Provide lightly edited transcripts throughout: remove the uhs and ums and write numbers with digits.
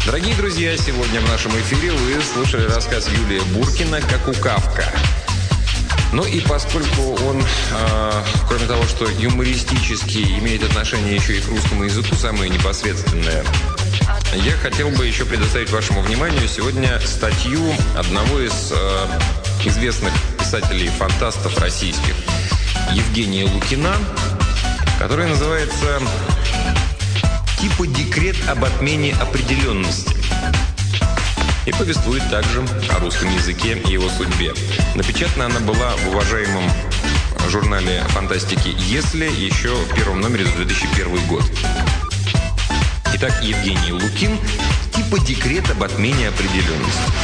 Дорогие друзья, сегодня в нашем эфире вы слушали рассказ Юлия Буркина «Какукавка». Ну и поскольку он, кроме того, что юмористически имеет отношение еще и к русскому языку, самое непосредственное, я хотел бы еще предоставить вашему вниманию сегодня статью одного из известных писателей-фантастов российских, Евгения Лукина, которая называется «Типа декрет об отмене определенности». И повествует также о русском языке и его судьбе. Напечатана она была в уважаемом журнале фантастики «Если» еще в первом номере за 2001 год. Итак, Евгений Лукин «Типа декрет об отмене определенности».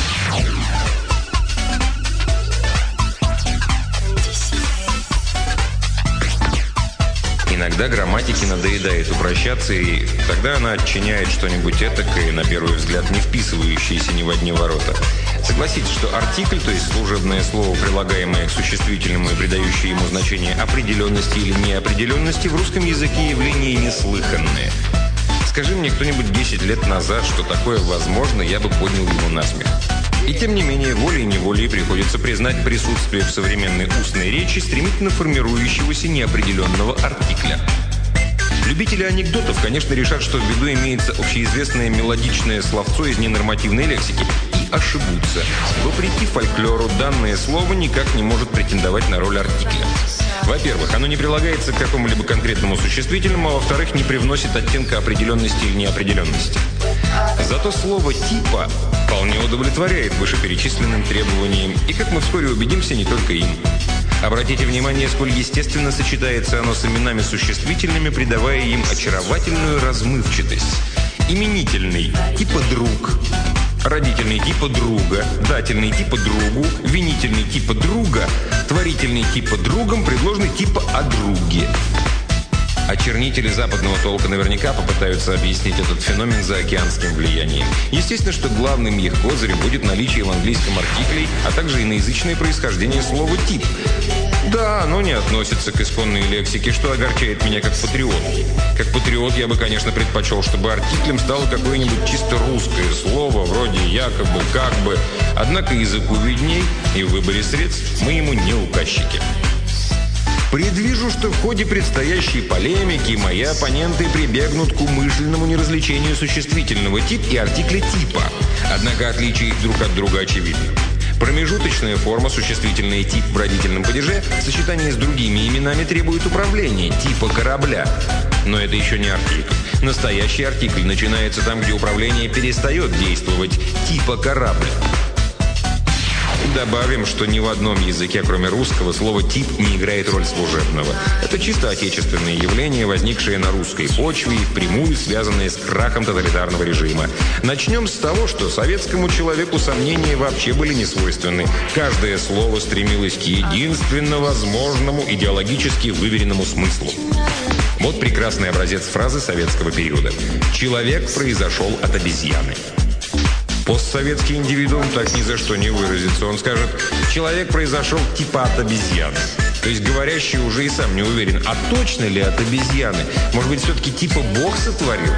Иногда грамматике надоедает упрощаться, и тогда она отчиняет что-нибудь этакое, на первый взгляд, не вписывающееся ни в одни ворота. Согласитесь, что артикль, то есть служебное слово, прилагаемое к существительному и придающее ему значение определенности или неопределенности, в русском языке явление неслыханное. Скажи мне кто-нибудь 10 лет назад, что такое возможно, я бы поднял его на смех. И тем не менее, волей-неволей приходится признать присутствие в современной устной речи стремительно формирующегося неопределенного артикля. Любители анекдотов, конечно, решат, что в виду имеется общеизвестное мелодичное словцо из ненормативной лексики, и ошибутся. Вопреки фольклору, данное слово никак не может претендовать на роль артикля. Во-первых, оно не прилагается к какому-либо конкретному существительному, а во-вторых, не привносит оттенка определенности или неопределенности. Зато слово «типа» вполне удовлетворяет вышеперечисленным требованиям, и, как мы вскоре убедимся, не только им. Обратите внимание, сколь естественно сочетается оно с именами существительными, придавая им очаровательную размывчатость. Именительный – типа «друг», родительный – типа «друга», дательный – типа «другу», винительный – типа «друга», творительный – типа «другом», предложный – типа «о друге». Очернители западного толка наверняка попытаются объяснить этот феномен заокеанским влиянием. Естественно, что главным их козырем будет наличие в английском артиклей, а также иноязычное происхождение слова «тип». Да, оно не относится к исконной лексике, что огорчает меня как патриот. Как патриот я бы, конечно, предпочел, чтобы артиклем стало какое-нибудь чисто русское слово, вроде «якобы», «как бы». Однако языку видней, и в выборе средств мы ему не указчики. Предвижу, что в ходе предстоящей полемики мои оппоненты прибегнут к умышленному неразличению существительного «тип» и артикля «типа». Однако отличие их друг от друга очевидно. Промежуточная форма, существительное «тип» в родительном падеже, в сочетании с другими именами требует управления, типа корабля. Но это еще не артикль. Настоящий артикль начинается там, где управление перестает действовать, типа корабля. Добавим, что ни в одном языке, кроме русского, слово «тип» не играет роль служебного. Это чисто отечественное явление, возникшее на русской почве и впрямую связанное с крахом тоталитарного режима. Начнем с того, что советскому человеку сомнения вообще были не свойственны. Каждое слово стремилось к единственно возможному идеологически выверенному смыслу. Вот прекрасный образец фразы советского периода. «Человек произошел от обезьяны». Постсоветский индивидуум так ни за что не выразится. Он скажет: «Человек произошел типа от обезьяны». То есть говорящий уже и сам не уверен, а точно ли от обезьяны? Может быть, все-таки типа Бог сотворил?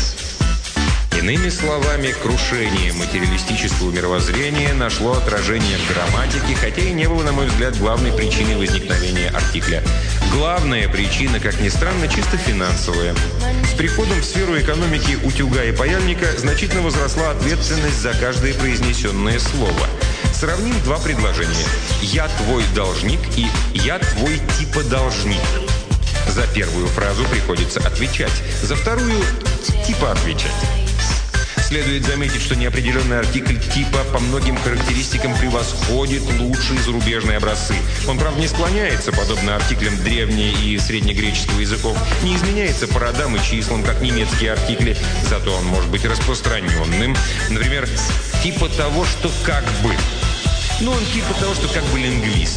Иными словами, крушение материалистического мировоззрения нашло отражение в грамматике, хотя и не было, на мой взгляд, главной причиной возникновения артикля. Главная причина, как ни странно, чисто финансовая. С приходом в сферу экономики утюга и паяльника значительно возросла ответственность за каждое произнесенное слово. Сравним два предложения. «Я твой должник» и «Я твой типа должник». За первую фразу приходится отвечать, за вторую – типа отвечать. Следует заметить, что неопределенный артикль типа по многим характеристикам превосходит лучшие зарубежные образцы. Он, правда, не склоняется, подобно артиклям древне- и среднегреческого языков, не изменяется по родам и числам, как немецкие артикли, зато он может быть распространенным. Например, типа того, что как бы. Ну, он типа того, что как бы лингвист.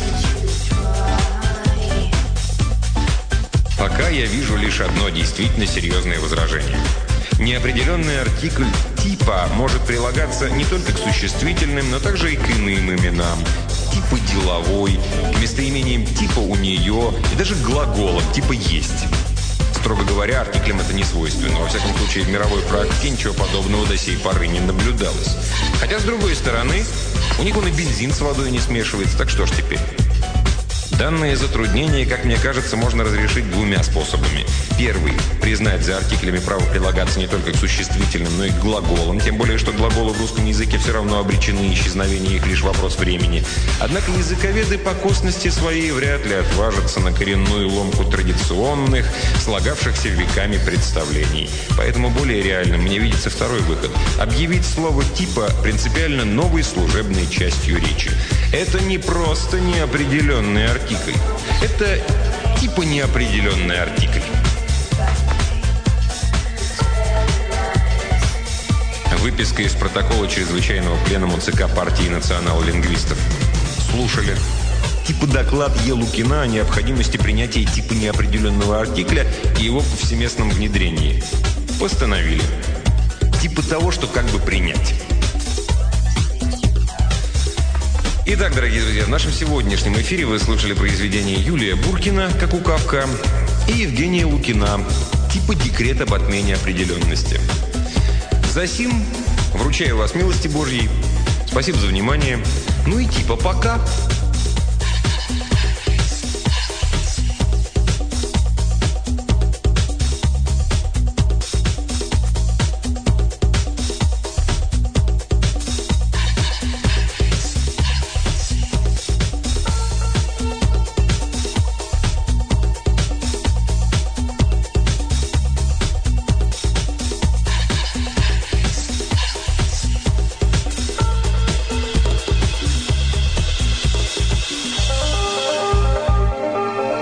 Пока я вижу лишь одно действительно серьезное возражение. Неопределенный артикль «типа» может прилагаться не только к существительным, но также и к иным именам. Типа «деловой», к местоимениям типа «у нее» и даже к глаголам типа «есть». С Строго говоря, артиклям это не свойственно. Во всяком случае, в мировой практике ничего подобного до сей поры не наблюдалось. Хотя, с другой стороны, у них он и бензин с водой не смешивается, так что ж теперь? Данное затруднение, как мне кажется, можно разрешить двумя способами. Первый – признать за артиклями право прилагаться не только к существительным, но и к глаголам, тем более, что глаголы в русском языке все равно обречены, исчезновение их лишь вопрос времени. Однако языковеды по косности своей вряд ли отважатся на коренную ломку традиционных, слагавшихся веками представлений. Поэтому более реальным мне видится второй выход – объявить слово «типа» принципиально новой служебной частью речи. Это не просто неопределенный артикль. Это типа неопределенный артикль. Выписка из протокола чрезвычайного пленума ЦК партии национал-лингвистов. Слушали. Типа доклад Е. Лукина о необходимости принятия типа неопределенного артикля и его повсеместном внедрении. Постановили. Типа того, что как бы принять. Итак, дорогие друзья, в нашем сегодняшнем эфире вы слушали произведение Юлия Буркина «Как-укавка» и Евгения Лукина «Типа декрет об отмене определенности». Засим вручаю вас милости Божьей. Спасибо за внимание. Ну и типа пока.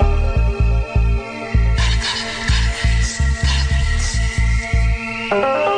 Thank you.